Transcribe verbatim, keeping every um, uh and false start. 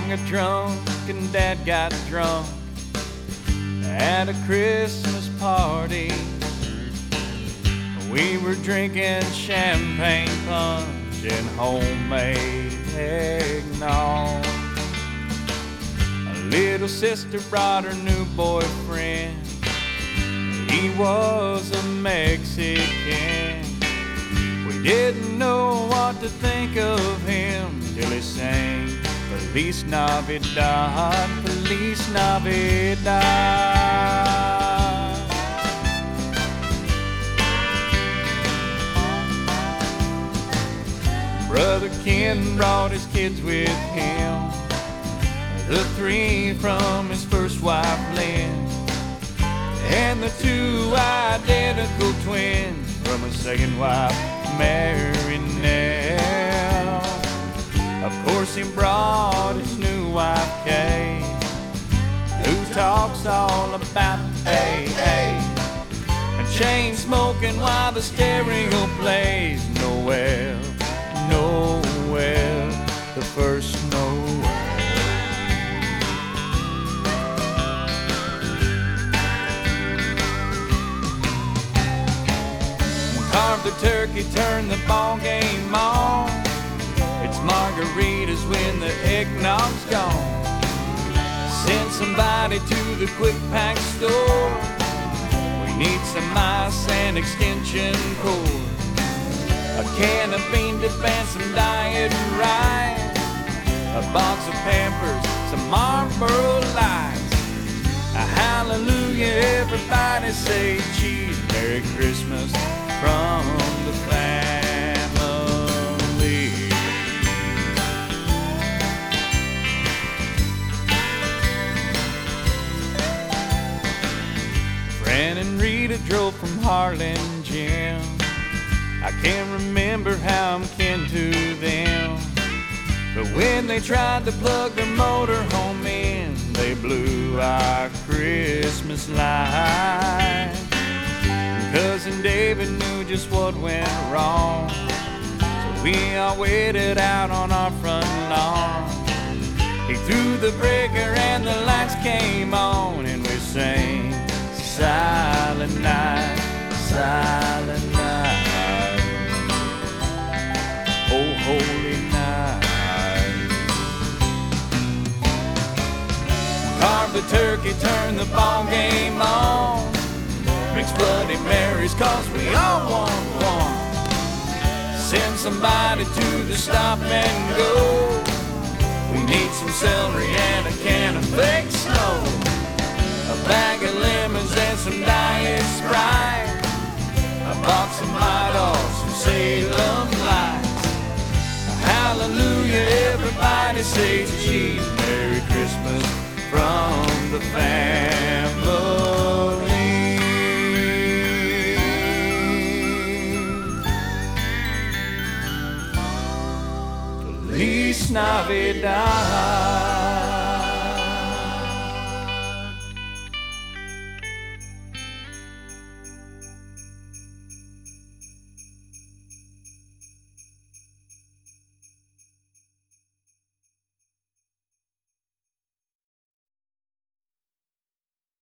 Mom got drunk and Dad got drunk at a Christmas party. We were drinking champagne punch and homemade eggnog. A little sister brought her new boyfriend. He was a Mexican. We didn't know what to think of him till he sang Feliz Navidad, Feliz Navidad. Brother Ken brought his kids with him, the three from his first wife Lynn, and the two identical twins from his second wife Mary Nell. Of course he brought his new wife Kay, who talks all about A A and chain smoking while the stereo plays Noel, Noel, the first Noel. Carve the turkey, turn the ball game on. It's margaritas when the eggnog's gone. Send somebody to the quick pack store. We need some ice and extension cord, a can of bean dip and some diet rice, a box of Pampers, some Marlboro Lights. A hallelujah, everybody say cheese. Merry Christmas from the family. Fran and Rita drove from Harlingen. I can't remember how I'm kin to them, but when they tried to plug their motor home in, they blew our Christmas light. Cousin David knew just what went wrong, so we all waited out on our front lawn. He threw the breaker and the lights came on, and we sang Silent Night, Silent Night, oh holy night. Carve the turkey, turn the ball game on. Mix Bloody Marys, cause we all want one. Send somebody to the stop and go. We need some celery and a can of fake snow, a bag of lemons and some Diet Sprite, a box of Midol, some Salem Lights. Hallelujah, everybody say cheese. Merry Christmas from the family. Feliz Navidad.